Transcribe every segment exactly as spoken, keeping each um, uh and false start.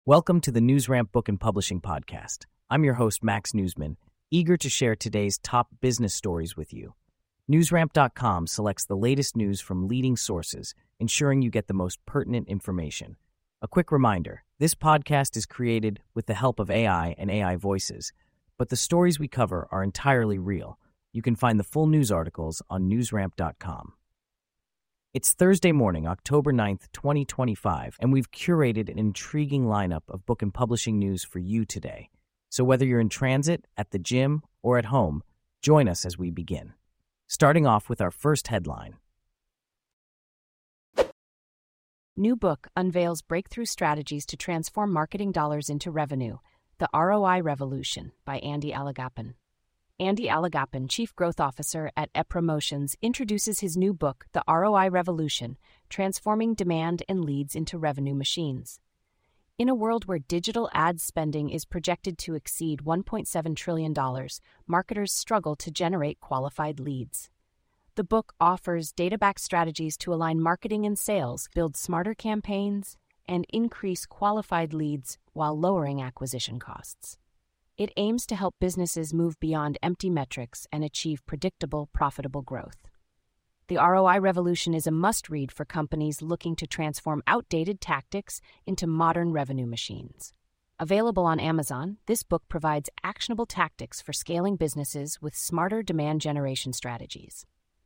Welcome to the NewsRamp Book and Publishing Podcast. I'm your host, Max Newsman, eager to share today's top business stories with you. NewsRamp dot com selects the latest news from leading sources, ensuring you get the most pertinent information. A quick reminder, this podcast is created with the help of A I and A I voices, but the stories we cover are entirely real. You can find the full news articles on NewsRamp dot com. It's Thursday morning, October ninth, twenty twenty-five, and we've curated an intriguing lineup of book and publishing news for you today. So whether you're in transit, at the gym, or at home, join us as we begin. Starting off with our first headline. New book unveils breakthrough strategies to transform marketing dollars into revenue, The R O I Revolution, by Andy Alagappan. Andy Alagappan, Chief Growth Officer at ePromotions, introduces his new book, The R O I Revolution, Transforming Demand and Leads into Revenue Machines. In a world where digital ad spending is projected to exceed one point seven trillion dollars, marketers struggle to generate qualified leads. The book offers data-backed strategies to align marketing and sales, build smarter campaigns, and increase qualified leads while lowering acquisition costs. It aims to help businesses move beyond empty metrics and achieve predictable, profitable growth. The R O I Revolution is a must-read for companies looking to transform outdated tactics into modern revenue machines. Available on Amazon, this book provides actionable tactics for scaling businesses with smarter demand generation strategies.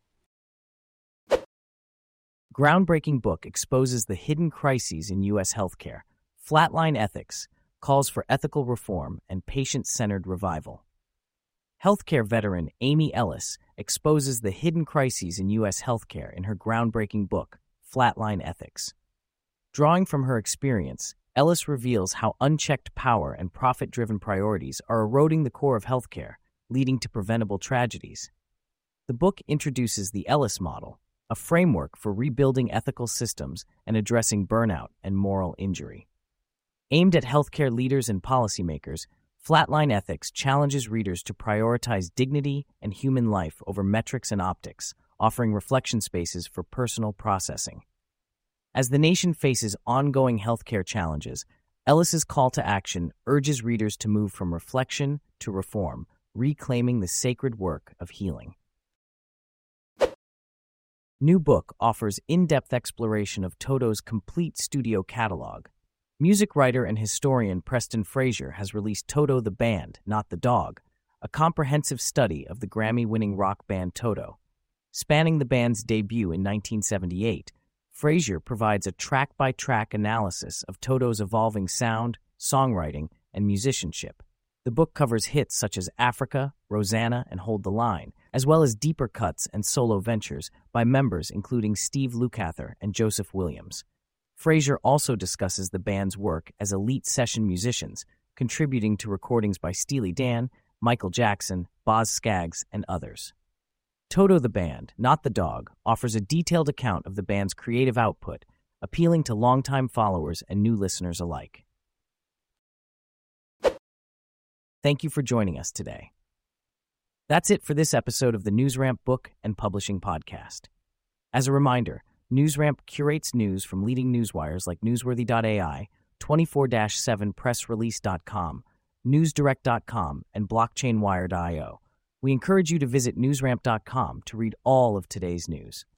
Groundbreaking book exposes the hidden crises in U S healthcare. Flatline Ethics calls for ethical reform and patient-centered revival. Healthcare veteran Amy Ellis exposes the hidden crises in U S healthcare in her groundbreaking book, Flatline Ethics. Drawing from her experience, Ellis reveals how unchecked power and profit-driven priorities are eroding the core of healthcare, leading to preventable tragedies. The book introduces the Ellis Model, a framework for rebuilding ethical systems and addressing burnout and moral injury. Aimed at healthcare leaders and policymakers, Flatline Ethics challenges readers to prioritize dignity and human life over metrics and optics, offering reflection spaces for personal processing. As the nation faces ongoing healthcare challenges, Ellis's call to action urges readers to move from reflection to reform, reclaiming the sacred work of healing. New book offers in-depth exploration of Toto's complete studio catalog. Music writer and historian Preston Frazier has released Toto the Band, Not the Dog, a comprehensive study of the Grammy-winning rock band Toto. Spanning the band's debut in nineteen seventy-eight, Frazier provides a track-by-track analysis of Toto's evolving sound, songwriting, and musicianship. The book covers hits such as Africa, Rosanna, and Hold the Line, as well as deeper cuts and solo ventures by members including Steve Lukather and Joseph Williams. Frazier also discusses the band's work as elite session musicians, contributing to recordings by Steely Dan, Michael Jackson, Boz Scaggs, and others. Toto the Band, Not the Dog, offers a detailed account of the band's creative output, appealing to longtime followers and new listeners alike. Thank you for joining us today. That's it for this episode of the NewsRamp Book and Publishing Podcast. As a reminder, NewsRamp curates news from leading newswires like Newsworthy dot A I, twenty-four seven press release dot com, newsdirect dot com, and blockchain wire dot io. We encourage you to visit newsramp dot com to read all of today's news.